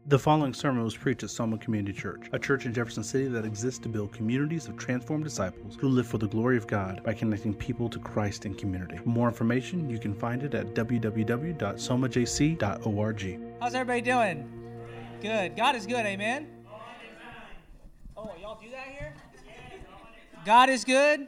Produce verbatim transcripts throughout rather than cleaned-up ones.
The following sermon was preached at Soma Community Church, a church in Jefferson City that exists to build communities of transformed disciples who live for the glory of God by connecting people to Christ in community. For more information, you can find it at w w w dot soma j c dot org. How's everybody doing? Good. God is good, amen? Oh, y'all do that here? God is good?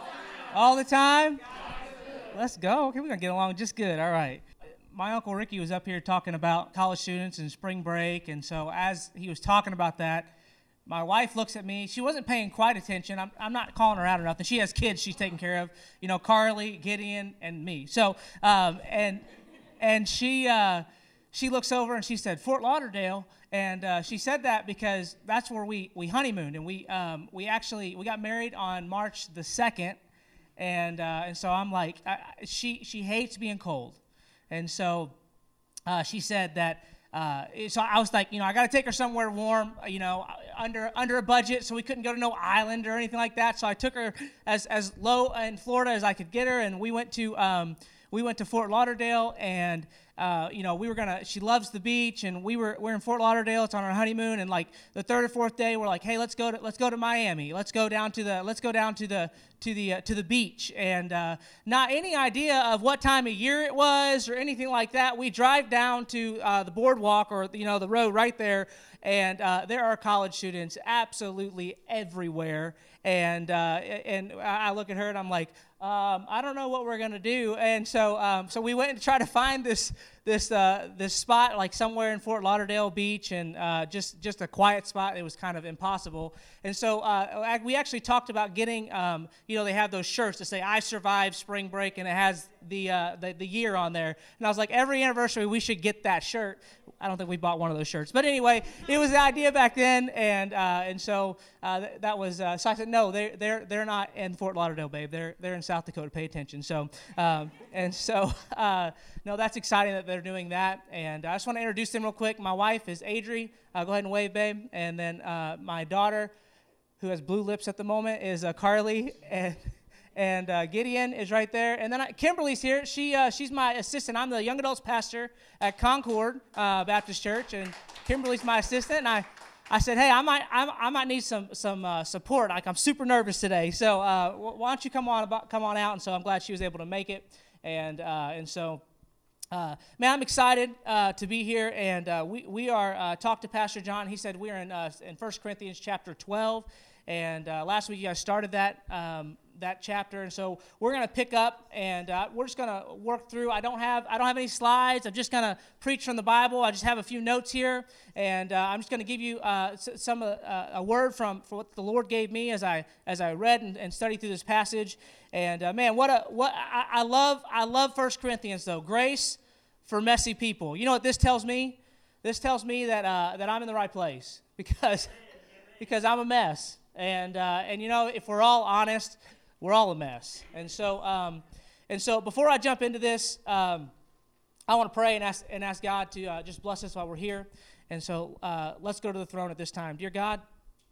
All the time? Let's go. Okay, we're going to get along just good. All right. My Uncle Ricky was up here talking about college students and spring break, and so as he was talking about that, my wife looks at me. She wasn't paying quite attention. I'm, I'm not calling her out or nothing. She has kids she's taking care of, you know, Carly, Gideon, and me. So, um, and and she uh, she looks over and she said, Fort Lauderdale, and uh, she said that because that's where we, we honeymooned, and we um, we actually, we got married on March the second, and uh, and so I'm like, I, she she hates being cold. And so uh, she said that, uh, so I was like, you know, I got to take her somewhere warm, you know, under under a budget, so we couldn't go to no island or anything like that. So I took her as as low in Florida as I could get her, and we went to um, we went to Fort Lauderdale, and uh, you know, we were gonna. She loves the beach, and we were we're in Fort Lauderdale. It's on our honeymoon, and like the third or fourth day, we're like, hey, let's go to let's go to Miami. Let's go down to the let's go down to the to the uh, to the beach, and uh, not any idea of what time of year it was or anything like that. We drive down to uh, the boardwalk, or you know, the road right there, and uh, there are college students absolutely everywhere. And uh, and I look at her and I'm like, um, I don't know what we're gonna do. And so um, so we went to try to find this this uh, this spot like somewhere in Fort Lauderdale Beach, and uh, just just a quiet spot. It was kind of impossible. And so uh, we actually talked about getting, um, you know, they have those shirts that say "I survived spring break" and it has the, uh, the the year on there. And I was like, every anniversary we should get that shirt. I don't think we bought one of those shirts, but anyway, it was the idea back then, and uh, and so uh, th- that was. Uh, so I said, no, they're they're they're not in Fort Lauderdale, babe. They're they're in South Dakota. Pay attention. So um, and so uh, no, that's exciting that they're doing that. And I just want to introduce them real quick. My wife is Adri. Uh, go ahead and wave, babe. And then uh, my daughter, who has blue lips at the moment, is uh, Carly, and. And uh, Gideon is right there. And then I, Kimberly's here. She uh, She's my assistant. I'm the young adults pastor at Concord uh, Baptist Church, and Kimberly's my assistant. And I, I said, hey, I might I, I might need some some uh, support. Like, I'm super nervous today. So uh, why don't you come on about, come on out? And so I'm glad she was able to make it. And uh, and so, uh, man, I'm excited uh, to be here. And uh, we we are uh, talked to Pastor John. He said we're in uh, in First Corinthians chapter twelve. And uh, last week you guys started that. Um, that chapter, and so we're going to pick up, and uh, we're just going to work through. I don't have I don't have any slides. I'm just going to preach from the Bible. I just have a few notes here, and uh, I'm just going to give you uh, some uh, a word from for what the Lord gave me as I as I read and, and studied through this passage. And uh, man, what a what I, I love I love First Corinthians though. Grace for messy people. You know what this tells me? This tells me that uh, that I'm in the right place because because I'm a mess, and uh, and you know, if we're all honest, we're all a mess. And so um, and so before I jump into this, um, I want to pray and ask and ask God to uh, just bless us while we're here. And so uh, let's go to the throne at this time. Dear God,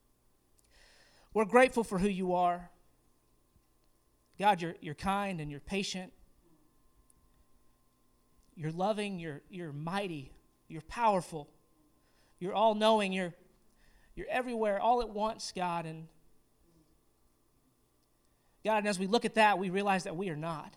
we're grateful for who you are. God, you're you're kind and you're patient. You're loving, you're you're mighty, you're powerful. You're all-knowing, you're you're everywhere all at once, God. And God, and as we look at that, we realize that we are not.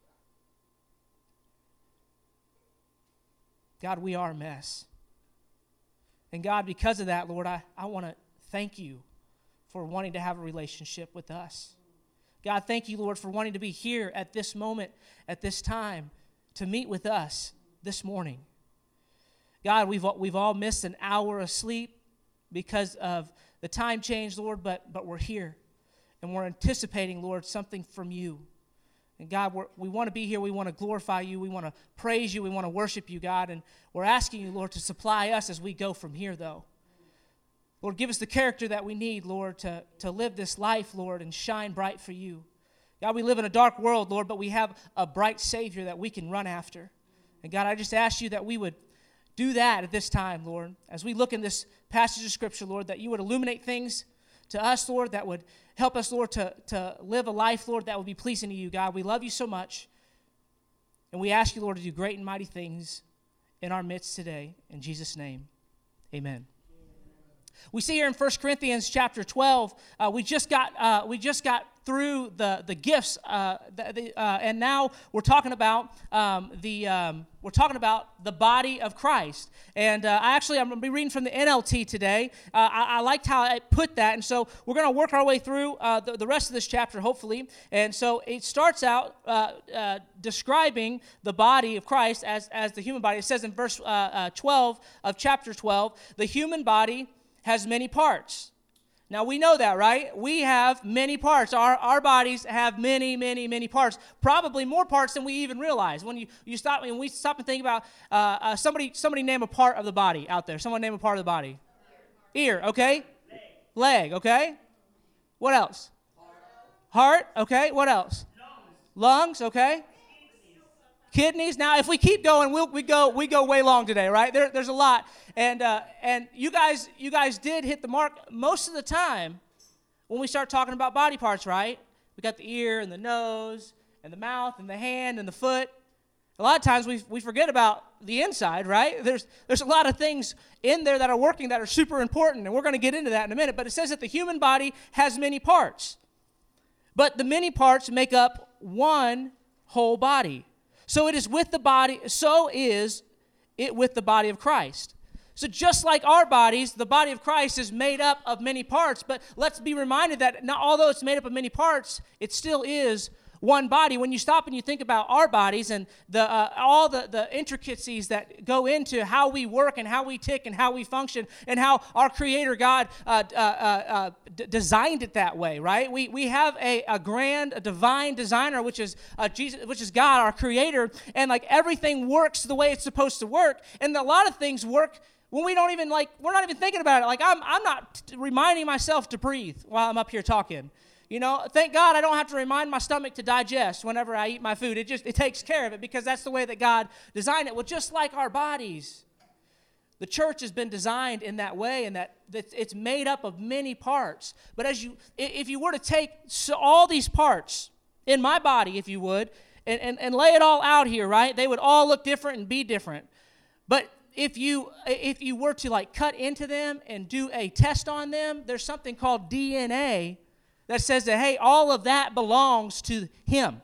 God, we are a mess. And God, because of that, Lord, I, I want to thank you for wanting to have a relationship with us. God, thank you, Lord, for wanting to be here at this moment, at this time, to meet with us this morning. God, we've, we've all missed an hour of sleep because of the time change, Lord, but, but we're here. And we're anticipating, Lord, something from you. And God, we're, we want to be here. We want to glorify you. We want to praise you. We want to worship you, God. And we're asking you, Lord, to supply us as we go from here, though. Lord, give us the character that we need, Lord, to, to live this life, Lord, and shine bright for you. God, we live in a dark world, Lord, but we have a bright Savior that we can run after. And God, I just ask you that we would do that at this time, Lord. As we look in this passage of Scripture, Lord, that you would illuminate things to us, Lord, that would help us, Lord, to, to live a life, Lord, that would be pleasing to you, God. We love you so much. And we ask you, Lord, to do great and mighty things in our midst today. In Jesus' name, Amen. We see here in First Corinthians chapter twelve, uh, we just got uh, we just got through the the gifts, uh, the, the, uh, and now we're talking about um, the um, we're talking about the body of Christ. And uh, I actually I'm going to be reading from the N L T today. Uh, I, I liked how I put that, and so we're going to work our way through uh, the, the rest of this chapter, hopefully. And so it starts out uh, uh, describing the body of Christ as as the human body. It says in verse uh, uh, twelve of chapter twelve, the human body has many parts. Now, we know that, right? We have many parts. Our our bodies have many, many, many parts. Probably more parts than we even realize. When you, you stop, when we stop and think about uh, uh, somebody, somebody name a part of the body out there. Someone name a part of the body. Ear, okay? Leg, Leg okay? What else? Heart, okay? What else? Lungs, okay? Kidneys. Now, if we keep going, we'll, we go we go way long today, right? There, there's a lot, and uh, and you guys you guys did hit the mark most of the time when we start talking about body parts, right? We got the ear and the nose and the mouth and the hand and the foot. A lot of times we we forget about the inside, right? There's there's a lot of things in there that are working that are super important, and we're going to get into that in a minute. But it says that the human body has many parts, but the many parts make up one whole body. So it is with the body, so is it with the body of Christ. So just like our bodies, the body of Christ is made up of many parts, but let's be reminded that not, although it's made up of many parts, it still is one body. When you stop and you think about our bodies and the uh, all the, the intricacies that go into how we work and how we tick and how we function and how our Creator God uh, uh, uh, d- designed it that way, right? We we have a, a grand, a divine designer, which is uh, Jesus, which is God, our Creator, and like everything works the way it's supposed to work, and a lot of things work when we don't even like we're not even thinking about it. Like I'm I'm not t- reminding myself to breathe while I'm up here talking. You know, thank God I don't have to remind my stomach to digest whenever I eat my food. It just, it takes care of it because that's the way that God designed it. Well, just like our bodies, the church has been designed in that way, and that, that it's made up of many parts. But as you, if you were to take so all these parts in my body, if you would, and, and, and lay it all out here, right, they would all look different and be different. But if you if you were to like cut into them and do a test on them, there's something called D N A that says that, hey, all of that belongs to Him.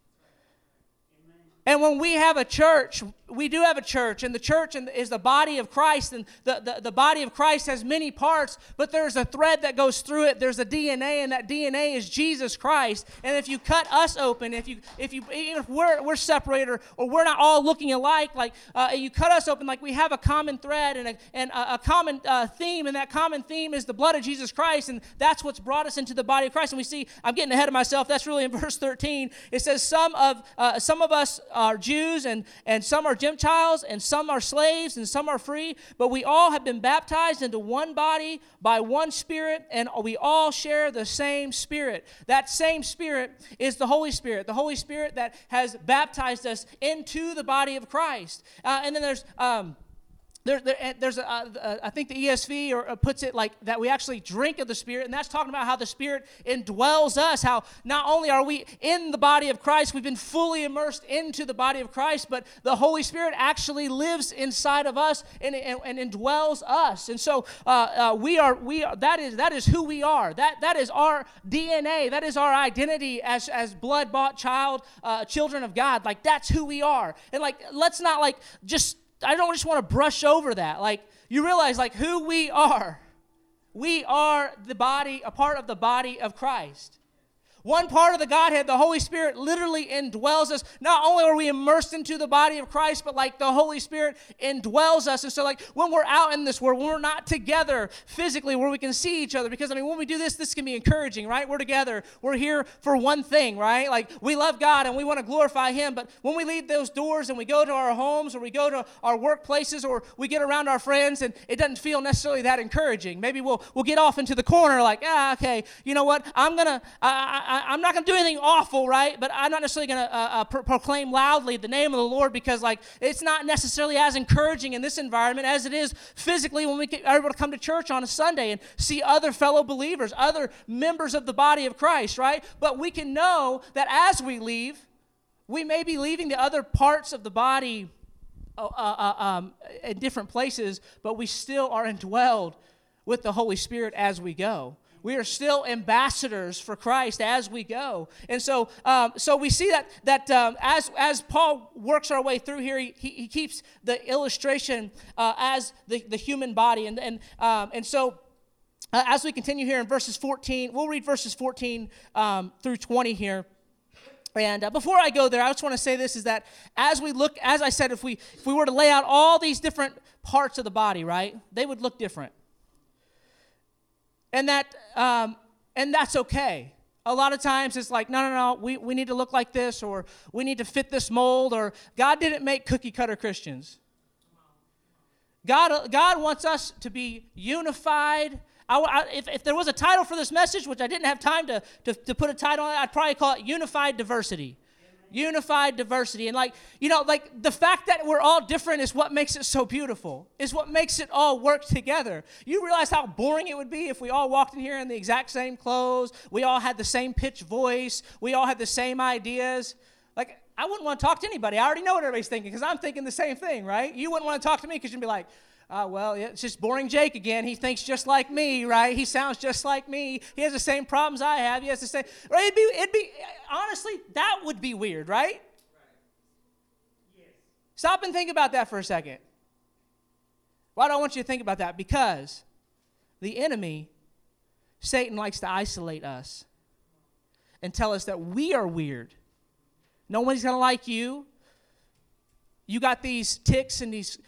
And when we have a church, we do have a church, and the church is the body of Christ, and the, the, the body of Christ has many parts, but there's a thread that goes through it. There's a D N A, and that D N A is Jesus Christ. And if you cut us open, if you if you even if we're we're separated or, or we're not all looking alike, like uh, you cut us open, like we have a common thread and a and a, a common uh, theme, and that common theme is the blood of Jesus Christ, and that's what's brought us into the body of Christ. And we see, I'm getting ahead of myself. That's really in verse thirteen. It says some of uh, some of us are Jews, and and some are Gentiles, and some are slaves, and some are free, but we all have been baptized into one body by one Spirit, and we all share the same Spirit. That same Spirit is the Holy Spirit, the Holy Spirit that has baptized us into the body of Christ. Uh, and then there's... Um, There, there, there's, a, uh, I think the E S V or, uh, puts it like that we actually drink of the Spirit, and that's talking about how the Spirit indwells us, how not only are we in the body of Christ, we've been fully immersed into the body of Christ, but the Holy Spirit actually lives inside of us and, and, and indwells us. And so uh, uh, we are, we are, that is that is who we are. That that is our D N A. That is our identity as, as blood-bought child, uh, children of God. Like, that's who we are. And like, let's not like just... I don't just want to brush over that. Like, you realize, like, who we are. We are the body, a part of the body of Christ. One part of the Godhead, the Holy Spirit, literally indwells us. Not only are we immersed into the body of Christ, but like the Holy Spirit indwells us. And so like when we're out in this world, when we're not together physically where we can see each other, because I mean, when we do this, this can be encouraging, right? We're together. We're here for one thing, right? Like we love God and we want to glorify Him. But when we leave those doors and we go to our homes or we go to our workplaces or we get around our friends and it doesn't feel necessarily that encouraging. Maybe we'll we'll get off into the corner like, ah, okay, you know what? I'm going to, I, I, I'm not going to do anything awful, right? But I'm not necessarily going to uh, uh, pro- proclaim loudly the name of the Lord because, like, it's not necessarily as encouraging in this environment as it is physically when we are able to come to church on a Sunday and see other fellow believers, other members of the body of Christ, right? But we can know that as we leave, we may be leaving the other parts of the body uh, uh, um, in different places, but we still are indwelled with the Holy Spirit as we go. We are still ambassadors for Christ as we go. And so um, so we see that that um, as as Paul works our way through here, he, he keeps the illustration uh, as the, the human body. And, and, um, and so uh, as we continue here in verses fourteen, we'll read verses fourteen um, through twenty here. And uh, before I go there, I just want to say this, is that as we look, as I said, if we if we were to lay out all these different parts of the body, right, they would look different. And that, um, and that's okay. A lot of times it's like, no, no, no, we, we need to look like this, or we need to fit this mold, or God didn't make cookie-cutter Christians. God, God wants us to be unified. I, I, if, if there was a title for this message, which I didn't have time to, to, to put a title on it, I'd probably call it Unified Diversity. Unified diversity. And like, you know, like the fact that we're all different is what makes it so beautiful, is what makes it all work together. You realize how boring it would be if we all walked in here in the exact same clothes, we all had the same pitch voice, we all had the same ideas. Like, I wouldn't want to talk to anybody. I already know what everybody's thinking because I'm thinking the same thing, right? You wouldn't want to talk to me because you'd be like, Uh, well, it's just boring Jake again. He thinks just like me, right? He sounds just like me. He has the same problems I have. He has the same. Right? It'd be, it'd be, honestly, that would be weird, right? Right. Yes. Stop and think about that for a second. Why do I want you to think about that? Because the enemy, Satan, likes to isolate us and tell us that we are weird. Nobody's going to like you. You got these tics and these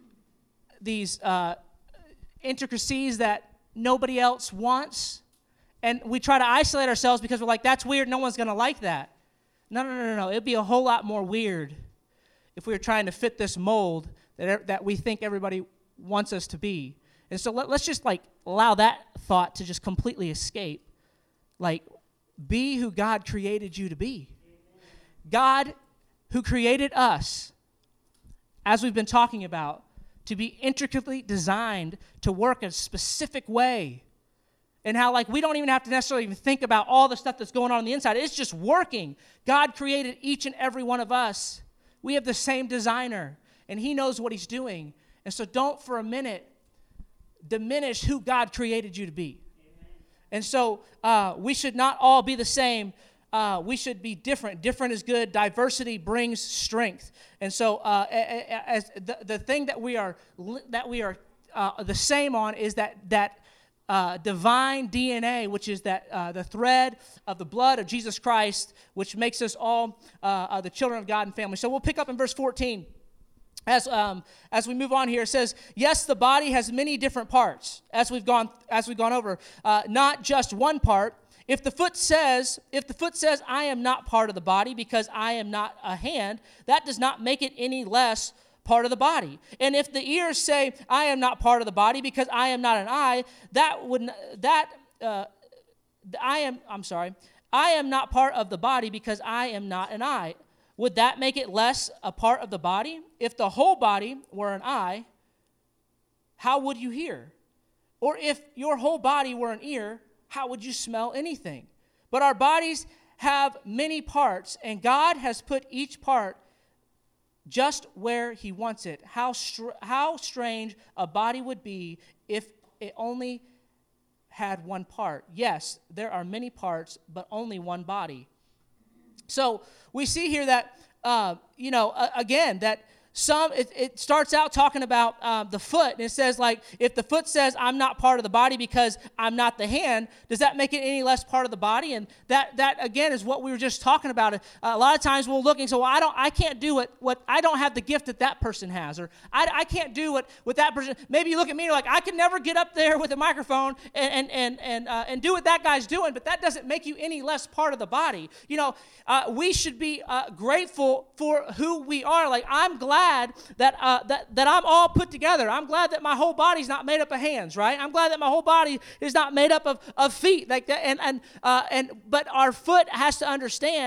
these uh, intricacies that nobody else wants, and we try to isolate ourselves because we're like, that's weird, no one's going to like that. No, no, no, no, no. It'd be a whole lot more weird if we were trying to fit this mold that, that we think everybody wants us to be. And so let, let's just, like, allow that thought to just completely escape. Like, be who God created you to be. God, who created us, as we've been talking about, to be intricately designed to work a specific way. And how, like, we don't even have to necessarily even think about all the stuff that's going on on the inside. It's just working. God created each and every one of us. We have the same designer, and he knows what he's doing. And so don't for a minute diminish who God created you to be. Amen. And so uh, we should not all be the same. Uh, we should be different. Different is good. Diversity brings strength. And so, uh, as the, the thing that we are that we are uh, the same on is that that uh, divine D N A, which is that uh, the thread of the blood of Jesus Christ, which makes us all uh, uh, the children of God and family. So we'll pick up in verse fourteen. As um, as we move on here, it says, yes, the body has many different parts. As we've gone as we've gone over, uh, not just one part. If the foot says, if the foot says, I am not part of the body because I am not a hand, that does not make it any less part of the body. And if the ears say, I am not part of the body because I am not an eye, that would that uh, I am I'm sorry, I am not part of the body because I am not an eye. Would that make it less a part of the body? If the whole body were an eye, how would you hear? Or if your whole body were an ear, how would you smell anything? But our bodies have many parts, and God has put each part just where he wants it. How str- how strange a body would be if it only had one part. Yes, there are many parts, but only one body. So we see here that, uh, you know, uh, again, that some, it, it starts out talking about uh, the foot, and it says, like, if the foot says, I'm not part of the body because I'm not the hand, does that make it any less part of the body? And that, that again, is what we were just talking about. Uh, a lot of times we'll look and say, well, I don't, I can't do what, what, I don't have the gift that that person has, or I, I can't do what, what that person, maybe you look at me and you're like, I could never get up there with a microphone and, and, and, and, uh, and do what that guy's doing, but that doesn't make you any less part of the body. You know, uh, we should be uh, grateful for who we are. Like, I'm glad that uh, that that I'm all put together. I'm glad that my whole body's not made up of hands, right? I'm glad that my whole body is not made up of, of feet, like that. And and uh, and but our foot has to understand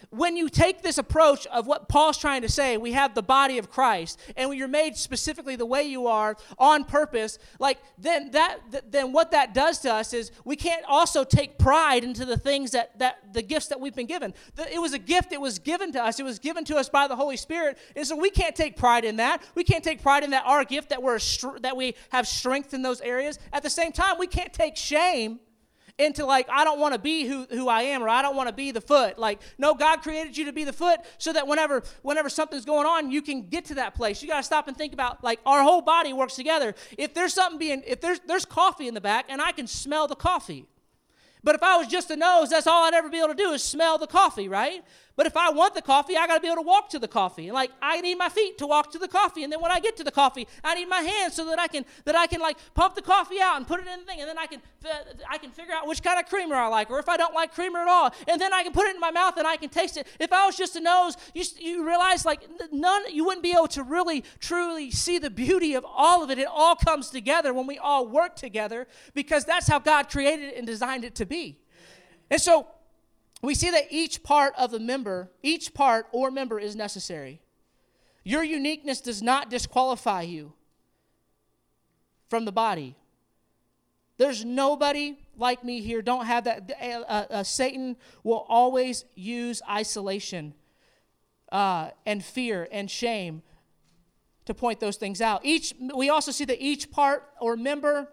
when you take this approach of what Paul's trying to say, we have the body of Christ, and when you're made specifically the way you are on purpose, like then that th- then what that does to us is we can't also take pride into the things that that the gifts that we've been given. The, it was a gift that was given to us. It was given to us by the Holy Spirit, and so we can't take pride in that. We can't take pride in that our gift that we're str- that we have strength in those areas. At the same time, we can't take shame into like, I don't want to be who, who I am, or I don't want to be the foot. Like, no, God created you to be the foot so that whenever whenever something's going on, you can get to that place. You got to stop and think about, like, our whole body works together. If there's something being, if there's there's coffee in the back, and I can smell the coffee. But if I was just a nose, that's all I'd ever be able to do is smell the coffee, right? But if I want the coffee, I got to be able to walk to the coffee. And like, I need my feet to walk to the coffee. And then when I get to the coffee, I need my hands so that I can that I can like pump the coffee out and put it in the thing. And then I can uh, I can figure out which kind of creamer I like, or if I don't like creamer at all. And then I can put it in my mouth and I can taste it. If I was just a nose, you you realize like none you wouldn't be able to really truly see the beauty of all of it. It all comes together when we all work together, because that's how God created it and designed it to be. And so we see that each part of the member, each part or member is necessary. Your uniqueness does not disqualify you from the body. There's nobody like me here. Don't have that. Uh, uh, Satan will always use isolation uh, and fear and shame to point those things out. Each. We also see that each part or member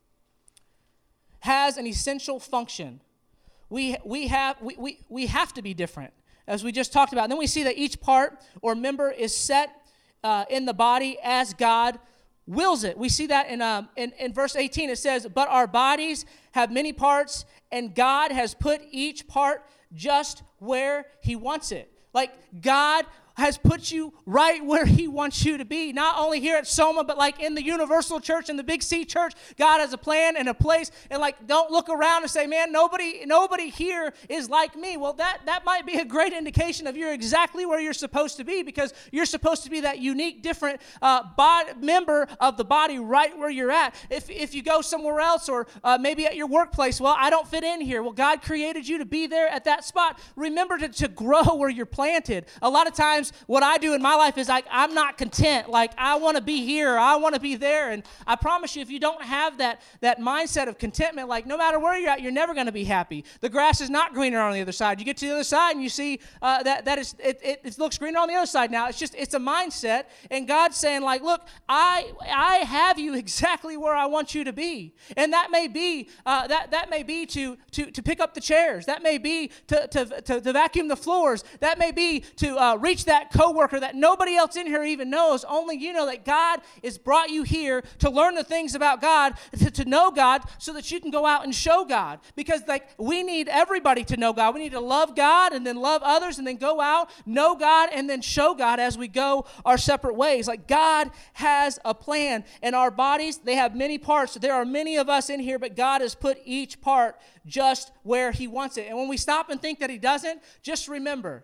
has an essential function. We we have we, we we have to be different, as we just talked about. And then we see that each part or member is set uh, in the body as God wills it. We see that in, um, in in verse eighteen. It says, "But our bodies have many parts, and God has put each part just where He wants it." Like, God has put you right where He wants you to be. Not only here at Soma, but like in the Universal Church and the Big C Church, God has a plan and a place. And like, don't look around and say, man, nobody nobody here is like me. Well, that, that might be a great indication of you're exactly where you're supposed to be, because you're supposed to be that unique, different uh, body, member of the body right where you're at. If, if you go somewhere else, or uh, maybe at your workplace, well, I don't fit in here. Well, God created you to be there at that spot. Remember to, to grow where you're planted. A lot of times, what I do in my life is like, I'm not content. Like, I want to be here. I want to be there. And I promise you, if you don't have that, that mindset of contentment, like no matter where you're at, you're never going to be happy. The grass is not greener on the other side. You get to the other side and you see uh, that, that is, it, it, it looks greener on the other side now. It's just, it's a mindset. And God's saying like, look, I I have you exactly where I want you to be. And that may be, uh, that, that may be to, to, to pick up the chairs. That may be to, to, to, to vacuum the floors. That may be to uh, reach that coworker that nobody else in here even knows. Only you know that God has brought you here to learn the things about God, to, to know God, so that you can go out and show God. Because like, we need everybody to know God. We need to love God and then love others and then go out, know God, and then show God as we go our separate ways. Like, God has a plan, and our bodies, they have many parts. There are many of us in here, but God has put each part just where He wants it. And when we stop and think that He doesn't, just remember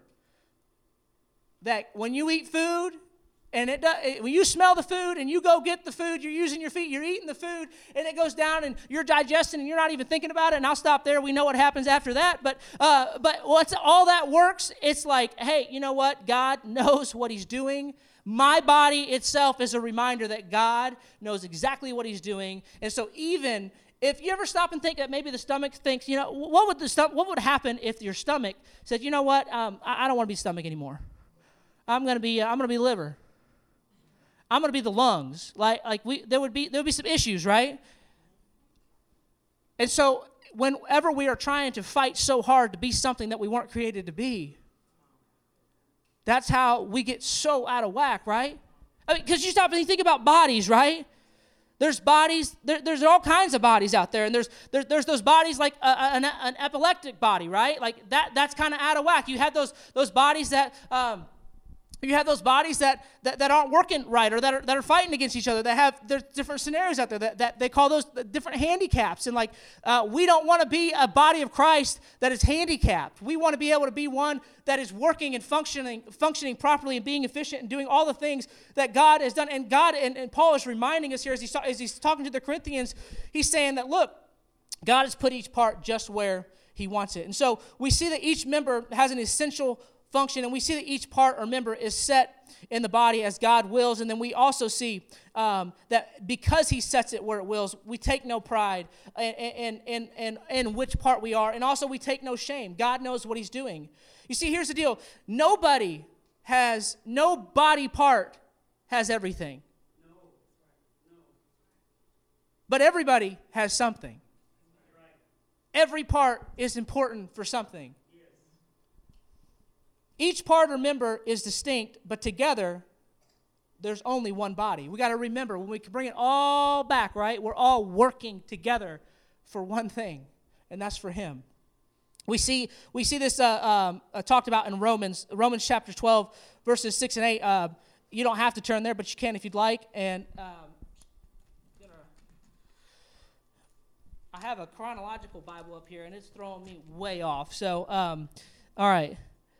that when you eat food, and it does, when you smell the food and you go get the food, you're using your feet, you're eating the food, and it goes down and you're digesting and you're not even thinking about it, and I'll stop there. We know what happens after that. But uh, but once all that works, it's like, hey, you know what? God knows what He's doing. My body itself is a reminder that God knows exactly what He's doing. And so even if you ever stop and think that maybe the stomach thinks, you know, what would the stom- what would happen if your stomach said, you know what, um, I-, I don't want to be stomach anymore. I'm gonna be I'm gonna be liver. I'm gonna be the lungs. Like like we there would be there would be some issues, right? And so whenever we are trying to fight so hard to be something that we weren't created to be, that's how we get so out of whack, right? I mean, because you stop and you think about bodies, right? There's bodies, there, there's all kinds of bodies out there, and there's there, there's those bodies like a, an, an epileptic body, right? Like that that's kind of out of whack. You have those those bodies that um, You have those bodies that, that, that aren't working right, or that are, that are fighting against each other, that have, there's different scenarios out there that, that they call those different handicaps. And like, uh, we don't want to be a body of Christ that is handicapped. We want to be able to be one that is working and functioning functioning properly and being efficient and doing all the things that God has done. And God, and, and Paul is reminding us here as he's, as he's talking to the Corinthians, he's saying that, look, God has put each part just where He wants it. And so we see that each member has an essential function, and we see that each part or member is set in the body as God wills, and then we also see um, that because he sets it where it wills, we take no pride in, in, in, in, in which part we are, and also we take no shame. God knows what he's doing. You see, here's the deal. Nobody has, no body part has everything. But everybody has something. Every part is important for something. Each part or member is distinct, but together, there's only one body. We got to remember, when we can bring it all back, right? We're all working together for one thing, and that's for him. We see we see this uh, um, uh, talked about in Romans, Romans chapter twelve, verses six and eight. Uh, you don't have to turn there, but you can if you'd like. And um, I have a chronological Bible up here, and it's throwing me way off. So, um, all right.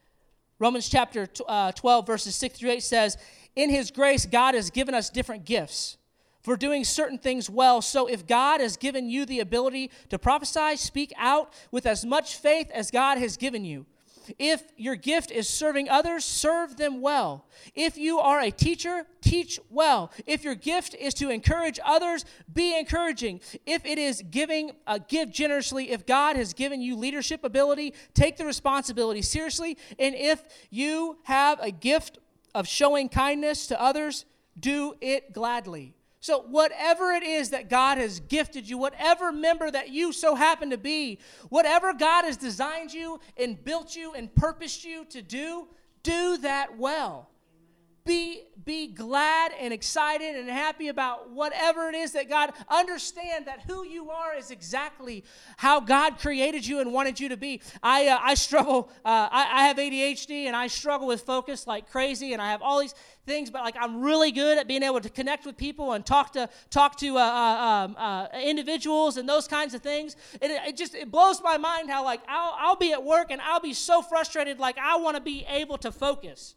Romans chapter uh, twelve, verses six through eight says, in his grace, God has given us different gifts for doing certain things well. So if God has given you the ability to prophesy, speak out with as much faith as God has given you. If your gift is serving others, serve them well. If you are a teacher, teach well. If your gift is to encourage others, be encouraging. If it is giving, uh, give generously. If God has given you leadership ability, take the responsibility seriously. And if you have a gift of showing kindness to others, do it gladly. So whatever it is that God has gifted you, whatever member that you so happen to be, whatever God has designed you and built you and purposed you to do, do that well. Be, be glad and excited and happy about whatever it is that God, understand that who you are is exactly how God created you and wanted you to be. I uh, I struggle, uh, I, I have A D H D and I struggle with focus like crazy, and I have all these things, but like I'm really good at being able to connect with people and talk to talk to uh, uh, um, uh, individuals and those kinds of things. And it, it just, it blows my mind how like I'll, I'll be at work and I'll be so frustrated, like I want to be able to focus.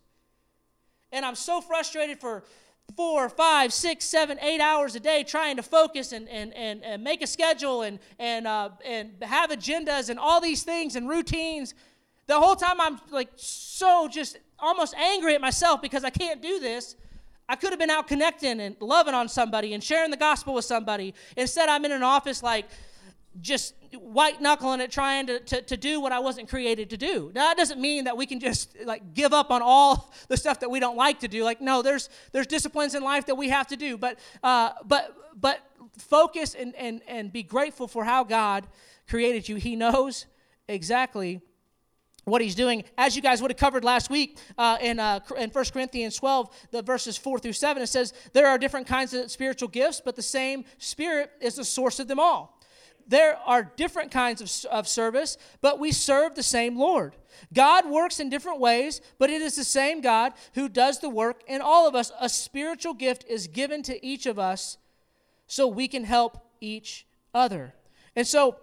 And I'm so frustrated for four, five, six, seven, eight hours a day trying to focus and and and, and make a schedule and and uh, and have agendas and all these things and routines. The whole time I'm like so just almost angry at myself because I can't do this. I could have been out connecting and loving on somebody and sharing the gospel with somebody. Instead, I'm in an office like just white knuckling it, trying to, to, to do what I wasn't created to do. Now, that doesn't mean that we can just like give up on all the stuff that we don't like to do. Like, no, there's there's disciplines in life that we have to do. But uh, but but focus and, and, and be grateful for how God created you. He knows exactly what he's doing. As you guys would have covered last week uh, in uh, in First Corinthians twelve, the verses four through seven, it says, there are different kinds of spiritual gifts, but the same Spirit is the source of them all. There are different kinds of, of service, but we serve the same Lord. God works in different ways, but it is the same God who does the work in all of us. A spiritual gift is given to each of us so we can help each other. And so,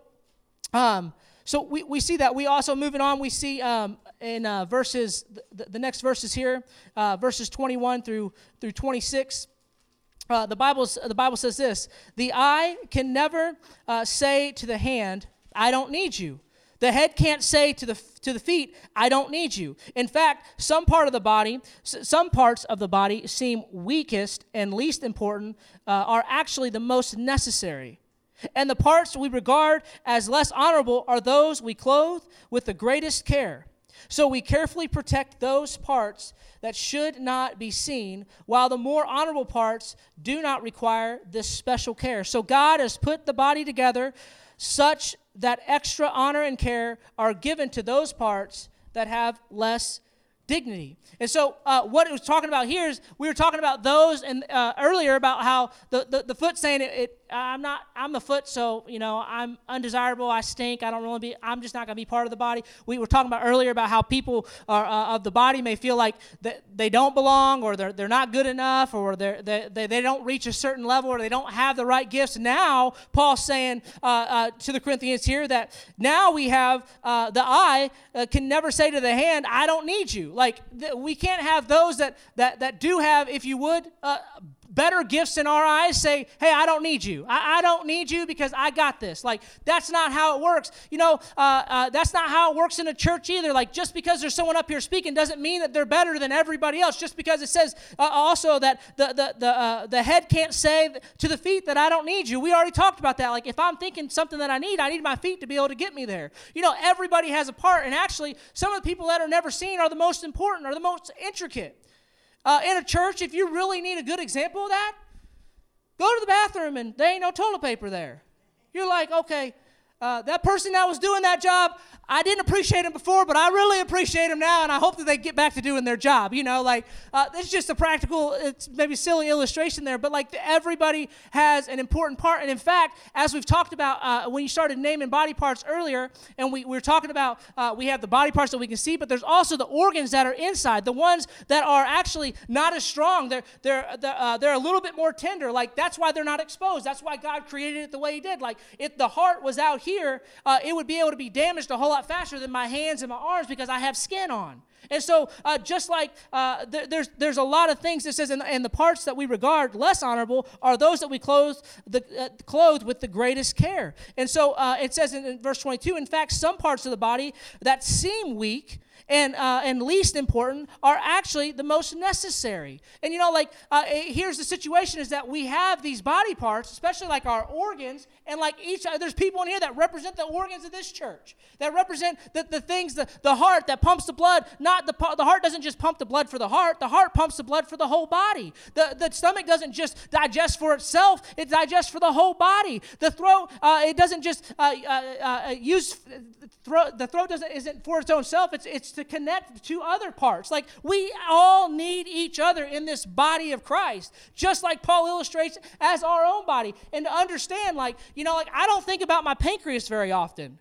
um, so we, we see that. We also, moving on, we see um, in uh, verses, the, the next verses here, uh, verses twenty-one through through twenty-six. Uh, the Bible the Bible says this: the eye can never uh, say to the hand, "I don't need you." The head can't say to the to the feet, "I don't need you." In fact, some part of the body, some parts of the body seem weakest and least important, uh, are actually the most necessary. And the parts we regard as less honorable are those we clothe with the greatest care. So we carefully protect those parts that should not be seen, while the more honorable parts do not require this special care. So God has put the body together such that extra honor and care are given to those parts that have less dignity. And so uh, what it was talking about here is we were talking about those and uh, earlier about how the, the, the foot saying it, it I'm not I'm the foot, so you know I'm undesirable, I stink, I don't really be I'm just not going to be part of the body. We were talking about earlier about how people are, uh, of the body may feel like that they don't belong, or they're they're not good enough, or they're, they they they don't reach a certain level, or they don't have the right gifts. Now Paul's saying uh, uh, to the Corinthians here that now we have uh, the eye uh, can never say to the hand, "I don't need you." Like th- we can't have those that that that do have, if you would, uh, better gifts in our eyes say, hey, I don't need you. I, I don't need you because I got this. Like, that's not how it works. You know, uh, uh, that's not how it works in a church either. Like, just because there's someone up here speaking doesn't mean that they're better than everybody else. Just because it says uh, also that the the the, uh, the head can't say to the feet that I don't need you. We already talked about that. Like, if I'm thinking something that I need, I need my feet to be able to get me there. You know, everybody has a part, and actually, some of the people that are never seen are the most important, are the most intricate. Uh, in a church, if you really need a good example of that, go to the bathroom and there ain't no toilet paper there. You're like, okay, uh, that person that was doing that job, I didn't appreciate him before, but I really appreciate him now, and I hope that they get back to doing their job. You know, like, uh, it's just a practical, it's maybe silly illustration there, but like everybody has an important part. And in fact, as we've talked about uh, when you started naming body parts earlier, and we, we were talking about, uh, we have the body parts that we can see, but there's also the organs that are inside, the ones that are actually not as strong. They're, they're, they're, uh, they're a little bit more tender. Like, that's why they're not exposed. That's why God created it the way he did. Like, if the heart was out here, uh, it would be able to be damaged a whole lot faster than my hands and my arms because I have skin on. And so uh, just like uh, th- there's there's a lot of things that says, in the, in the parts that we regard less honorable are those that we clothe, the, uh, clothe with the greatest care. And so uh, it says in, in verse twenty-two, in fact, some parts of the body that seem weak and uh, and least important are actually the most necessary. And you know, like, uh, here's the situation is that we have these body parts, especially like our organs, and like each, there's people in here that represent the organs of this church, that represent the, the things, the, the heart that pumps the blood. Not the the heart doesn't just pump the blood for the heart, the heart pumps the blood for the whole body. The, the stomach doesn't just digest for itself, it digests for the whole body. The throat, uh, it doesn't just uh, uh, uh, use, throat, the throat doesn't, isn't for its own self, it's, it's to connect to other parts. Like, we all need each other in this body of Christ, just like Paul illustrates as our own body. And to understand, like, you know, like, I don't think about my pancreas very often.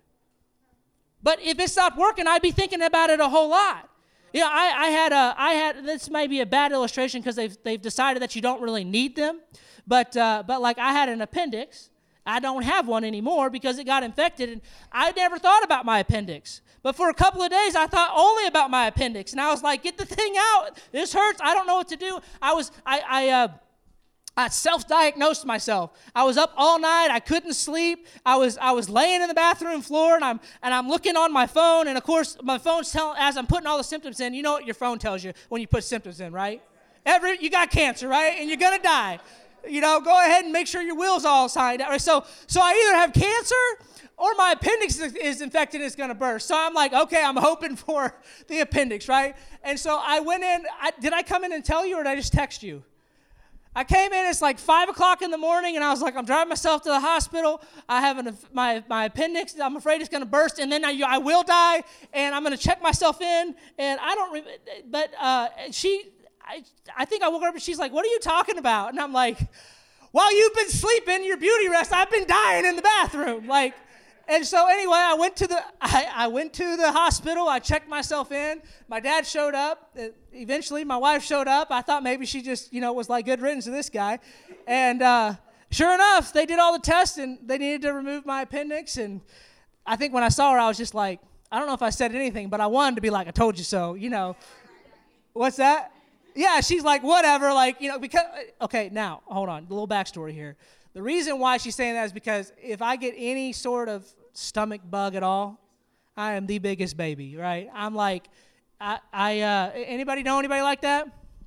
But if it stopped working, I'd be thinking about it a whole lot. You know, I, I had a, I had, this may be a bad illustration because they've, they've decided that you don't really need them. But, uh, but like, I had an appendix. I don't have one anymore because it got infected, and I never thought about my appendix. But for a couple of days, I thought only about my appendix, and I was like, get the thing out. This hurts. I don't know what to do. I was, I, I, uh, I self-diagnosed myself. I was up all night. I couldn't sleep. I was I was laying in the bathroom floor, and I'm and I'm looking on my phone. And of course, my phone's telling, as I'm putting all the symptoms in. You know what your phone tells you when you put symptoms in, right? Every you got cancer, right? And you're gonna die. You know, go ahead and make sure your will's all signed out. Right? So so I either have cancer or my appendix is, is infected and it's gonna burst. So I'm like, okay, I'm hoping for the appendix, right? And so I went in. I, did I come in and tell you, or did I just text you? I came in, it's like five o'clock in the morning, and I was like, I'm driving myself to the hospital. I have an, my, my appendix. I'm afraid it's going to burst, and then I, I will die, and I'm going to check myself in. And I don't, re- but uh, she, I, I think I woke her up, and she's like, what are you talking about? And I'm like, while you've been sleeping, your beauty rest, I've been dying in the bathroom. Like, and so anyway, I went to the I, I went to the hospital. I checked myself in. My dad showed up. Eventually, my wife showed up. I thought maybe she just, you know, was like, good riddance to this guy. And uh, sure enough, they did all the tests, and they needed to remove my appendix. And I think when I saw her, I was just like, I don't know if I said anything, but I wanted to be like, I told you so, you know. What's that? Yeah, she's like, whatever, like, you know, because, okay, now, hold on, a little backstory here. The reason why she's saying that is because if I get any sort of stomach bug at all, I am the biggest baby, right? I'm like, I, I uh, anybody know anybody like that?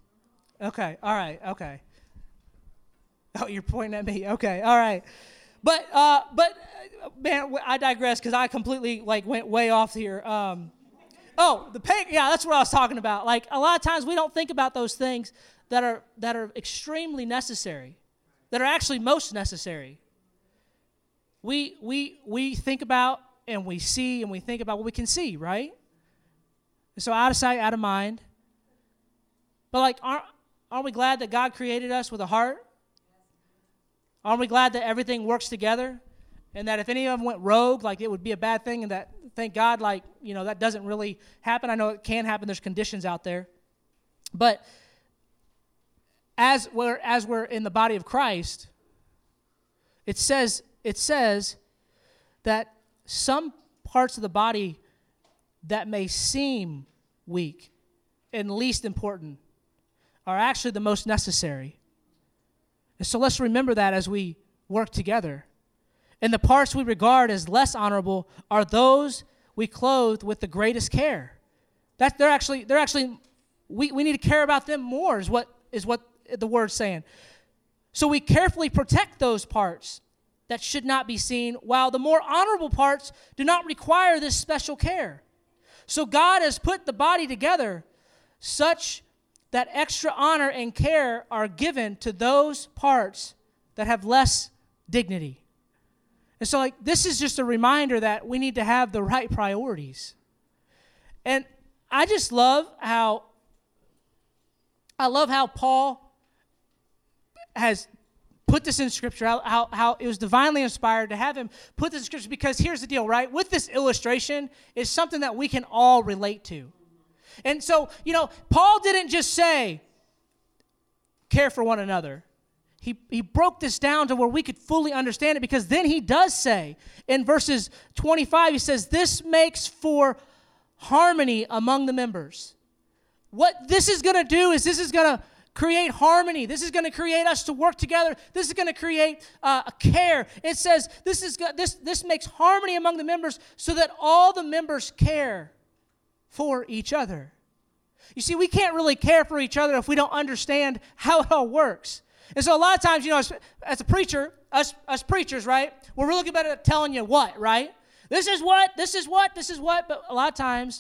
Okay, all right, okay. Oh, you're pointing at me. Okay, all right. But, uh, but man, I digress because I completely, like, went way off here. Um, oh, the pain, yeah, that's what I was talking about. Like, a lot of times we don't think about those things that are that are extremely necessary, that are actually most necessary. We we we think about and we see and we think about what we can see, right? And so out of sight, out of mind. But like, aren't, aren't we glad that God created us with a heart? Aren't we glad that everything works together? And that if any of them went rogue, like, it would be a bad thing, and that, thank God, like, you know, that doesn't really happen. I know it can happen. There's conditions out there. But as we're as we're in the body of Christ, it says it says that some parts of the body that may seem weak and least important are actually the most necessary. So let's remember that as we work together. And the parts we regard as less honorable are those we clothe with the greatest care. That they're actually, they're actually, we, we need to care about them more is what is what the word's saying. So we carefully protect those parts that should not be seen, while the more honorable parts do not require this special care. So God has put the body together such that extra honor and care are given to those parts that have less dignity. And so, like, this is just a reminder that we need to have the right priorities. And I just love how, I love how Paul has put this in Scripture, how, how, how it was divinely inspired to have him put this in Scripture, because here's the deal, right? With this illustration is something that we can all relate to. And so, you know, Paul didn't just say, care for one another. He, he broke this down to where we could fully understand it, because then he does say in verses twenty-five, he says, this makes for harmony among the members. What this is going to do is this is going to create harmony. This is going to create us to work together. This is going to create uh, a care. It says this is this this makes harmony among the members so that all the members care for each other. You see, we can't really care for each other if we don't understand how it all works. And so a lot of times, you know, as, as a preacher, us us preachers, right, we're really good at telling you what, right? This is what, this is what, this is what. But a lot of times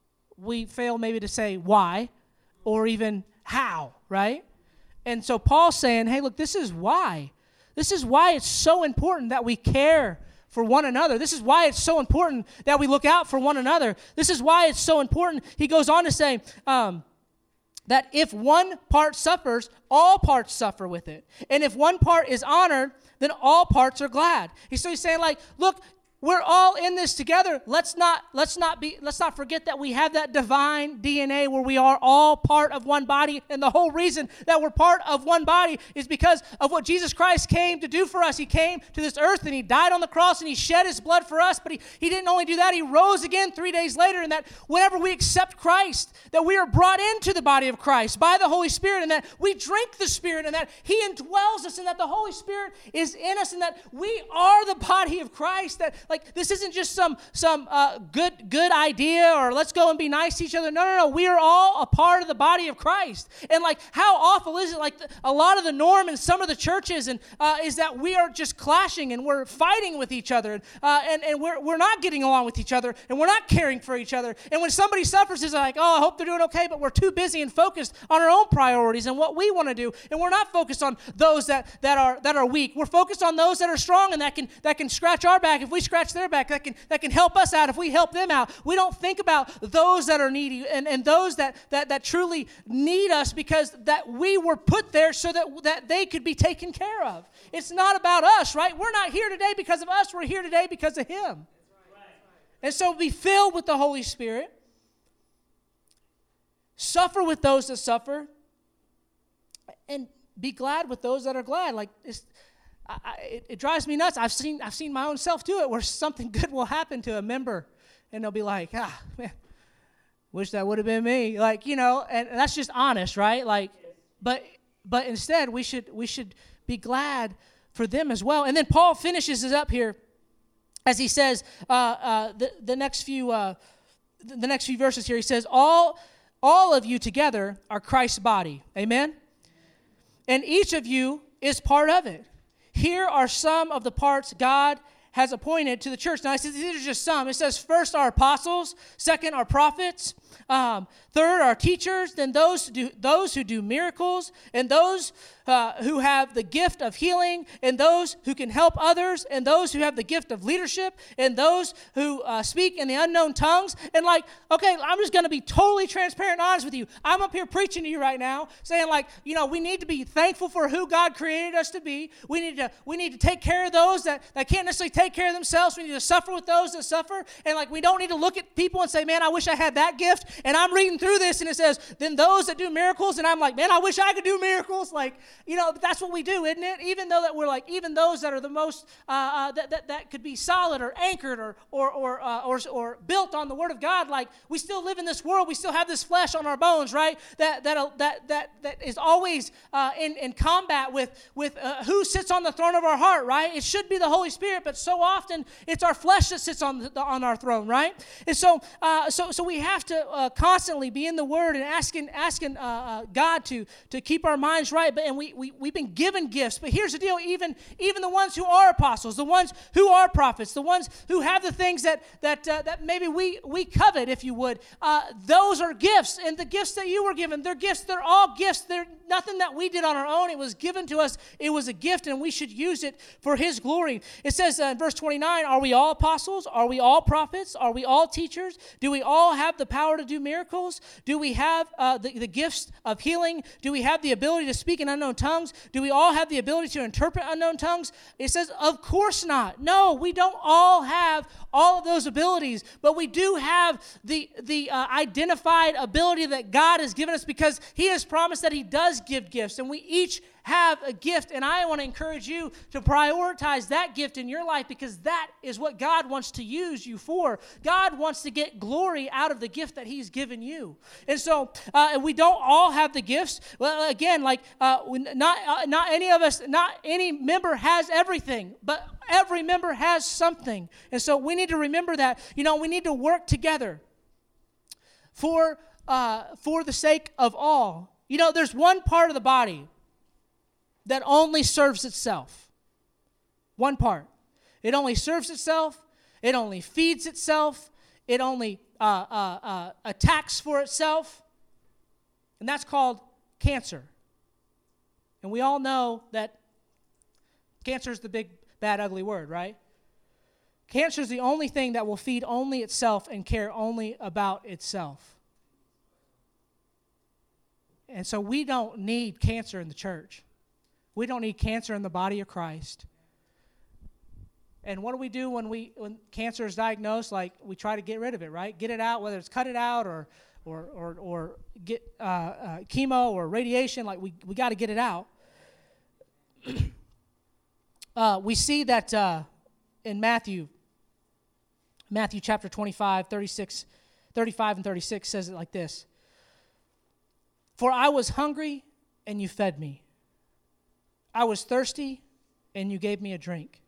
we fail maybe to say why or even how, right? And so Paul's saying, hey, look, this is why. This is why it's so important that we care for one another. This is why it's so important that we look out for one another. This is why it's so important. He goes on to say um, that if one part suffers, all parts suffer with it. And if one part is honored, then all parts are glad. So he's saying, like, look, we're all in this together. Let's not let's not be let's not forget that we have that divine D N A where we are all part of one body. And the whole reason that we're part of one body is because of what Jesus Christ came to do for us. He came to this earth and he died on the cross and he shed his blood for us. But he, he didn't only do that, he rose again three days later. And that whenever we accept Christ, that we are brought into the body of Christ by the Holy Spirit, and that we drink the Spirit, and that he indwells us, and that the Holy Spirit is in us, and that we are the body of Christ. That Like, this isn't just some some uh, good good idea or let's go and be nice to each other. No, no, no. We are all a part of the body of Christ. And, like, how awful is it? Like, the, a lot of the norm in some of the churches and uh, is that we are just clashing and we're fighting with each other. Uh, and and we're, we're not getting along with each other. And we're not caring for each other. And when somebody suffers, it's like, oh, I hope they're doing okay. But we're too busy and focused on our own priorities and what we want to do. And we're not focused on those that, that are that are weak. We're focused on those that are strong and that can that can scratch our back if we scratch their back, that can that can help us out if we help them out. We don't think about those that are needy and, and those that, that that truly need us, because that we were put there so that, that they could be taken care of. It's not about us, right? We're not here today because of us. We're here today because of him. And so be filled with the Holy Spirit. Suffer with those that suffer. And be glad with those that are glad. Like, it's I, it, it drives me nuts. I've seen I've seen my own self do it, where something good will happen to a member, and they'll be like, ah, man, wish that would have been me. Like, you know, and, and that's just honest, right? Like, but but instead we should we should be glad for them as well. And then Paul finishes it up here, as he says uh, uh, the the next few uh, the next few verses here. He says, all all of you together are Christ's body, amen. And each of you is part of it. Here are some of the parts God has appointed to the church. Now, I said these are just some. It says first are apostles, second are prophets, um, third are teachers, then those who do, those who do miracles, and those uh, who have the gift of healing, and those who can help others, and those who have the gift of leadership, and those who uh, speak in the unknown tongues. And, like, okay, I'm just going to be totally transparent and honest with you. I'm up here preaching to you right now, saying, like, you know, we need to be thankful for who God created us to be. We need to we need to take care of those that, that can't necessarily take care of themselves. We need to suffer with those that suffer. And, like, we don't need to look at people and say, man, I wish I had that gift. gift, and I'm reading through this, and it says, then those that do miracles, and I'm like, man, I wish I could do miracles. Like, you know, that's what we do, isn't it? Even though that we're like, even those that are the most, uh, uh, that, that that could be solid or anchored or or or, uh, or or built on the Word of God, like, we still live in this world. We still have this flesh on our bones, right? That that uh, that that that is always uh, in in combat with with uh, who sits on the throne of our heart, right? It should be the Holy Spirit, but so often it's our flesh that sits on the, on our throne, right? And so uh, so so we have to uh, constantly be in the Word and asking asking uh, uh, God to to keep our minds right. But and we we we've been given gifts. But here's the deal: even even the ones who are apostles, the ones who are prophets, the ones who have the things that that uh, that maybe we we covet, if you would, uh, those are gifts. And the gifts that you were given, they're gifts. They're all gifts. They're nothing that we did on our own. It was given to us. It was a gift, and we should use it for His glory. It says uh, in verse twenty-nine, are we all apostles? Are we all prophets? Are we all teachers? Do we all have the power to do miracles? Do we have uh, the, the gifts of healing? Do we have the ability to speak in unknown tongues? Do we all have the ability to interpret unknown tongues? It says, of course not. No, we don't all have all of those abilities, but we do have the, the uh, identified ability that God has given us, because He has promised that He does give gifts, and we each have a gift. And I want to encourage you to prioritize that gift in your life, because that is what God wants to use you for. God wants to get glory out of the gift that He's given you. And so uh, we don't all have the gifts. Well, again, like uh, not uh, not any of us, not any member has everything, but every member has something. And so we need to remember that. You know, we need to work together for uh, for the sake of all. You know, there's one part of the body that only serves itself. One part. It only serves itself. It only feeds itself. It only uh, uh, uh, attacks for itself. And that's called cancer. And we all know that cancer is the big, bad, ugly word, right? Cancer is the only thing that will feed only itself and care only about itself. And so we don't need cancer in the church. We don't need cancer in the body of Christ. And what do we do when we when cancer is diagnosed? Like, we try to get rid of it, right? Get it out, whether it's cut it out or or or, or get uh, uh, chemo or radiation. Like, we, we got to get it out. uh, we see that uh, in Matthew, Matthew chapter twenty-five, thirty-six, thirty-five and thirty-six says it like this. For I was hungry, and you fed me. I was thirsty, and you gave me a drink.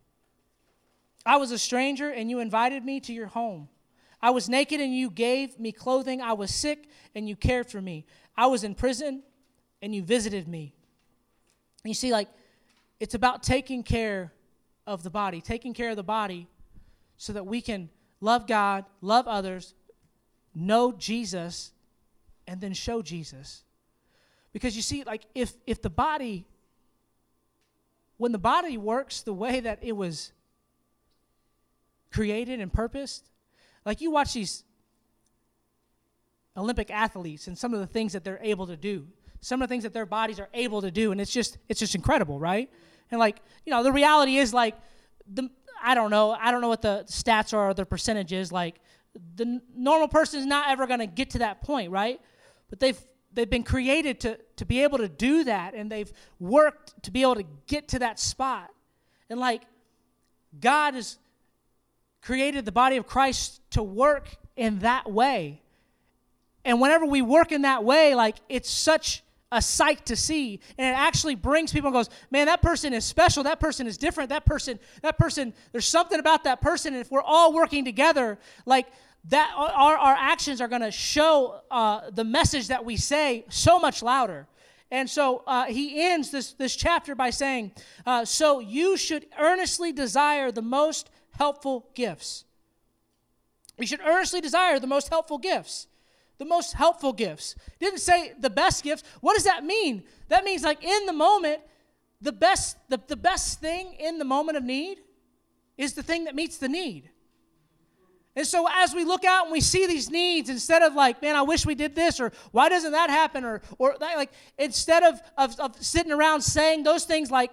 I was a stranger, and you invited me to your home. I was naked, and you gave me clothing. I was sick, and you cared for me. I was in prison, and you visited me. And you see, like, it's about taking care of the body, taking care of the body so that we can love God, love others, know Jesus, and then show Jesus. Because you see, like, if if the body... When the body works the way that it was created and purposed, like, you watch these Olympic athletes and some of the things that they're able to do, some of the things that their bodies are able to do, and it's just it's just incredible, right? And, like, you know, the reality is, like, the I don't know, I don't know what the stats are or the percentage is. Like, the normal person is not ever going to get to that point, right? But they've They've been created to, to be able to do that, and they've worked to be able to get to that spot. And, like, God has created the body of Christ to work in that way. And whenever we work in that way, like, it's such a sight to see. And it actually brings people and goes, man, that person is special. That person is different. That person, that person, there's something about that person. And if we're all working together, like, that our, our actions are going to show uh, the message that we say so much louder. And so uh, he ends this, this chapter by saying, uh, so you should earnestly desire the most helpful gifts. We should earnestly desire the most helpful gifts. The most helpful gifts. Didn't say the best gifts. What does that mean? That means, like, in the moment, the best, the, the best thing in the moment of need is the thing that meets the need. And so as we look out and we see these needs, instead of like, man, I wish we did this, or why doesn't that happen, or or that, like, instead of, of, of sitting around saying those things like,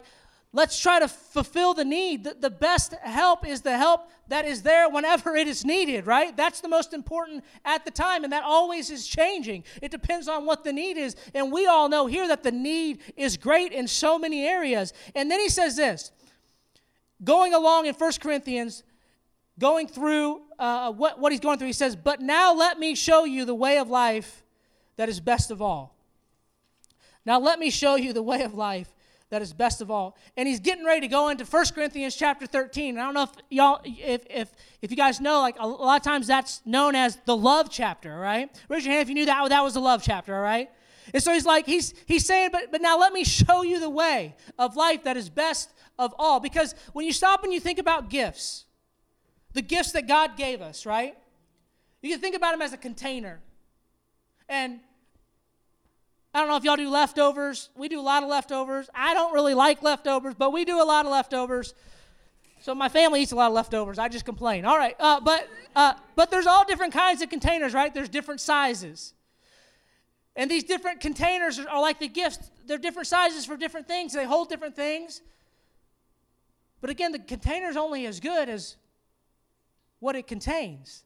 let's try to fulfill the need. The, the best help is the help that is there whenever it is needed, right? That's the most important at the time, and that always is changing. It depends on what the need is, and we all know here that the need is great in so many areas. And then he says this, going along in First Corinthians, going through uh, what, what he's going through, he says, but now let me show you the way of life that is best of all. Now let me show you the way of life that is best of all. And he's getting ready to go into First Corinthians chapter thirteen. And I don't know if y'all, if if if you guys know, like a lot of times that's known as the love chapter, right? Raise your hand if you knew that that was the love chapter, all right? And so he's like, he's he's saying, but but now let me show you the way of life that is best of all. Because when you stop and you think about gifts, the gifts that God gave us, right? You can think about them as a container. And I don't know if y'all do leftovers. We do a lot of leftovers. I don't really like leftovers, but we do a lot of leftovers. So my family eats a lot of leftovers. I just complain. All right, uh, but uh, but there's all different kinds of containers, right? There's different sizes. And these different containers are, are like the gifts. They're different sizes for different things. They hold different things. But again, the container's only as good as what it contains.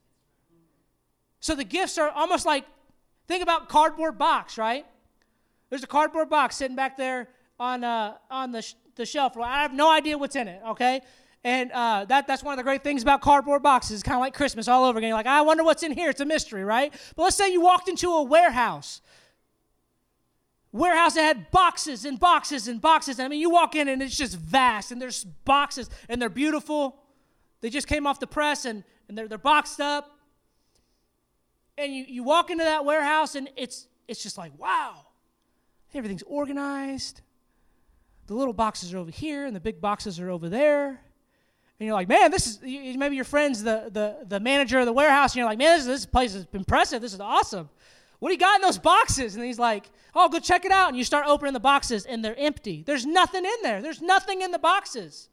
So the gifts are almost like, think about cardboard box, right? There's a cardboard box sitting back there on uh, on the sh- the shelf. Well, I have no idea what's in it, okay? And uh, that that's one of the great things about cardboard boxes. It's kind of like Christmas all over again. You're like, I wonder what's in here. It's a mystery, right? But let's say you walked into a warehouse. Warehouse that had boxes and boxes and boxes. I mean, you walk in and it's just vast, and there's boxes, and they're beautiful. They just came off the press, and, and they're, they're boxed up. And you, you walk into that warehouse, and it's it's just like, wow. Everything's organized. The little boxes are over here, and the big boxes are over there. And you're like, man, this is, maybe your friend's the, the, the manager of the warehouse, and you're like, man, this, this place is impressive. This is awesome. What do you got in those boxes? And he's like, oh, go check it out. And you start opening the boxes, and they're empty. There's nothing in there. There's nothing in the boxes.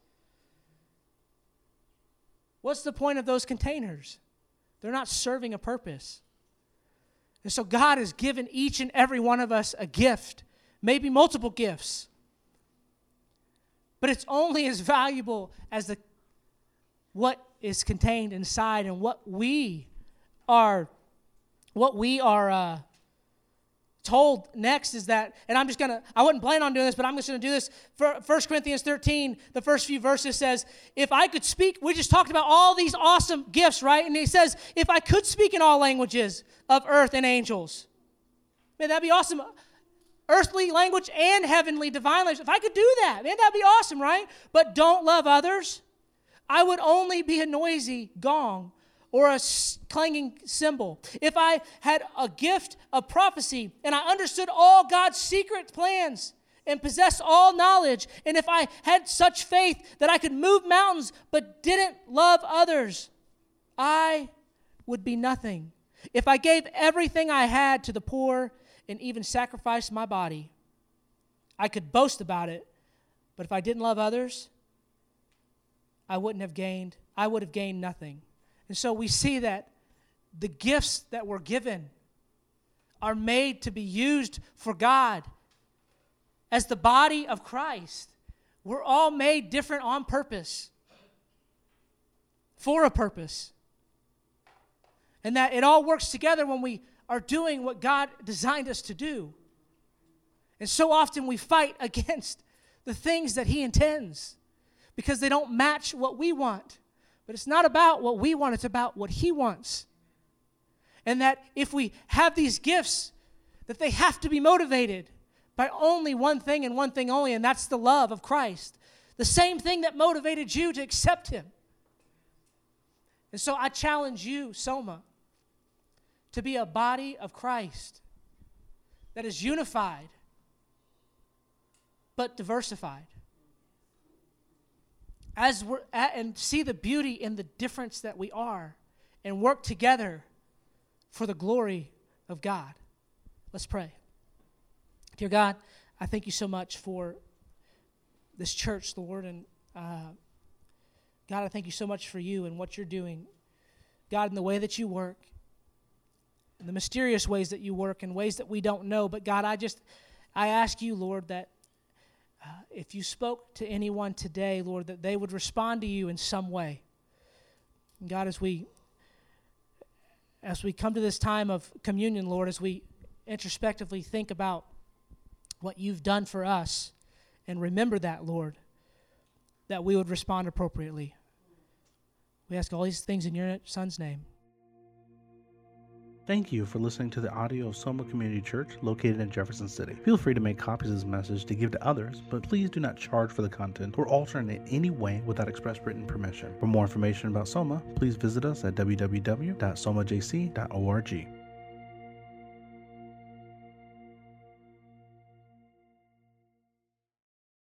What's the point of those containers? They're not serving a purpose. And so God has given each and every one of us a gift, maybe multiple gifts. But it's only as valuable as the what is contained inside, and what we are, what we are uh, told next is that, and I'm just going to, I wouldn't plan on doing this, but I'm just going to do this. For First Corinthians thirteen, the first few verses says, if I could speak, we just talked about all these awesome gifts, right? And he says, if I could speak in all languages of earth and angels, man, that'd be awesome. Earthly language and heavenly divine language. If I could do that, man, that'd be awesome, right? But don't love others, I would only be a noisy gong or a clanging cymbal. If I had a gift of prophecy and I understood all God's secret plans and possessed all knowledge, and if I had such faith that I could move mountains but didn't love others, I would be nothing. If I gave everything I had to the poor and even sacrificed my body, I could boast about it, but if I didn't love others, I wouldn't have gained, I would have gained nothing. And so we see that the gifts that we're given are made to be used for God. As the body of Christ, we're all made different on purpose, for a purpose. And that it all works together when we are doing what God designed us to do. And so often we fight against the things that He intends because they don't match what we want. But it's not about what we want, it's about what He wants. And that if we have these gifts, that they have to be motivated by only one thing and one thing only, and that's the love of Christ. The same thing that motivated you to accept Him. And so I challenge you, Soma, to be a body of Christ that is unified but diversified. As we're at, and see the beauty in the difference that we are, and work together for the glory of God. Let's pray. Dear God, I thank you so much for this church, Lord, and uh, God, I thank you so much for you and what you're doing. God, in the way that you work, in the mysterious ways that you work, in ways that we don't know. But God, I just, I ask you, Lord, that uh, if you spoke to anyone today, Lord, that they would respond to you in some way. And God, as we as we come to this time of communion, Lord, as we introspectively think about what you've done for us and remember that, Lord, that we would respond appropriately. We ask all these things in your Son's name. Thank you for listening to the audio of Soma Community Church located in Jefferson City. Feel free to make copies of this message to give to others, but please do not charge for the content or alter it in any way without express written permission. For more information about Soma, please visit us at w w w dot soma j c dot org.